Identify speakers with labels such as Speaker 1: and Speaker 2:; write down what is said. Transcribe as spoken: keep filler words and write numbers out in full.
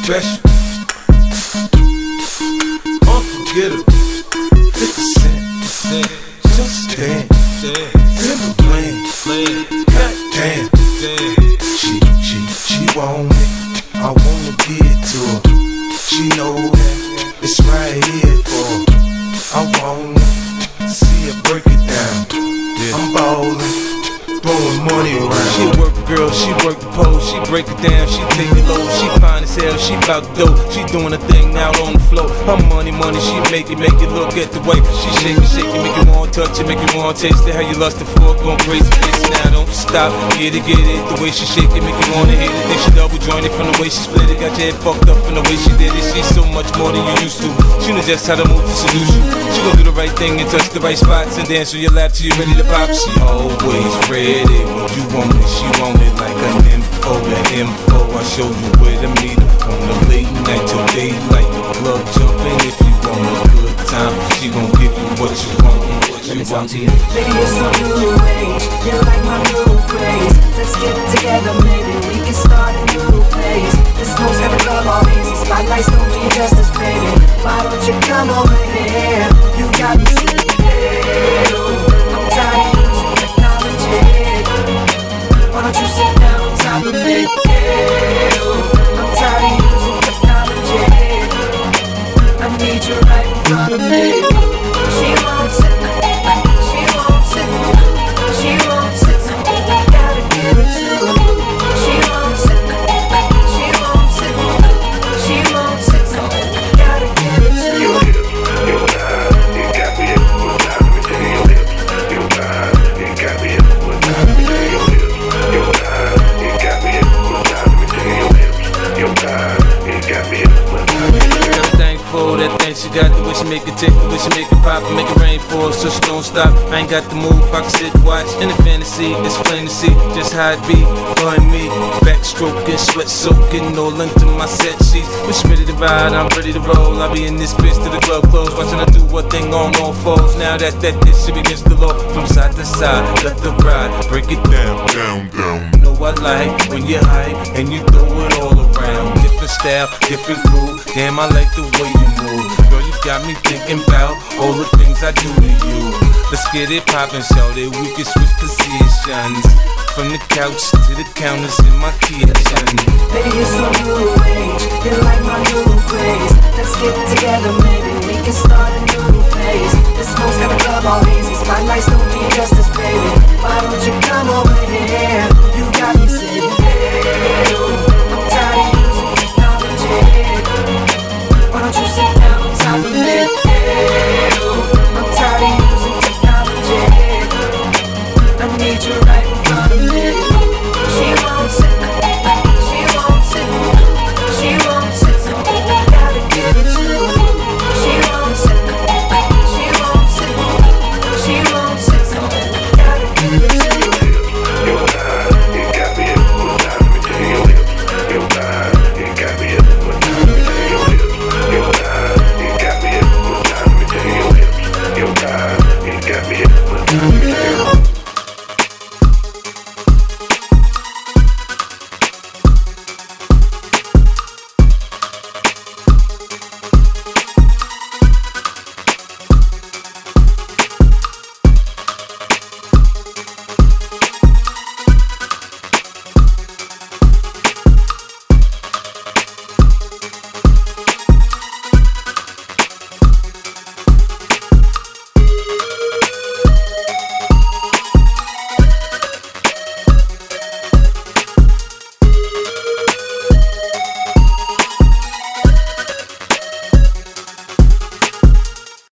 Speaker 1: special, unforgettable, fifty cent, just dance, Timberland, goddamn, she, she, she want it, I wanna give it to her, she know that it's right here for her, I wanna see her break it down, I'm ballin', throwing money around. She a work girl, she work the pole, she break it down, she take it low, she fine as hell, she bout dope, she doing a thing out on the floor. Her money, money, she make it, make it look at the way she shake it, shake it, make you want touch it, make you want taste it. How you lustin' for it, going crazy, face now, don't stop, get it, get it. The way she shake it, make you wanna hit it. Then she double jointed from the way she split it, got your head fucked up from the way she did it. She's so much more than you used to. She knows just how to move to seduce you. She gon' do the right thing and touch the right spots and dance on your lap till you ready to pop. She always ready when you want it, she want it like an info, the info. I show you where to meet her on the late night till daylight. The club jumping if you want a good time. She gon' give you what you want. What you
Speaker 2: Let me talk
Speaker 1: want.
Speaker 2: to you. Baby, it's a new age. You're like my new craze. Let's get together, maybe we can start a new phase. This smoke's gonna come all easy. Spotlights don't do you justice, baby. Why don't you come over here? You got me scared. I'm tired of using technology. Why don't you sit down on top of me? I'm tired of using technology. I need you right in front of me. She won't sit, she won't sit, she won't sit. Gotta give it to her. She won't sit, she won't sit, she won't sit. Gotta give it to her.
Speaker 3: Your hips, your thighs, it got me hypnotized. Let me tell you, your hips, your thighs, it got me hypnotized. Let me tell you, your hips, your thighs, it got me hypnotized. Let me tell you, your hips, your thighs, it got me hypnotized.
Speaker 1: Everything for that thing she got, the way she make it tick, the way she make it pop, make it rain for us, so she don't stop. I ain't got the move, I can sit, watch, in the fantasy, it's plain to see just how it be, her and me, backstroking, sweat soaking, all into my set sheets. When she ready to ride, I'm ready to roll. I be in this bitch till the club close, watching her do what thing on all fours. Now that that this shit against the law, from side to side, left to right, break it down, down, down. You know I like when you hype and you throw it all around. Different style, different groove. Damn, I like the way you move. Girl, you got me thinking about all the things I do to you. Let's get it poppin', shout it. We can switch positions from the couch to the counters in my kitchen.
Speaker 2: Baby, you're so new age. You're like my new craze. Let's get together, maybe we can start a new phase. This smoke's gonna come all easy. Spotlights don't do you justice, baby. Why don't you come over here?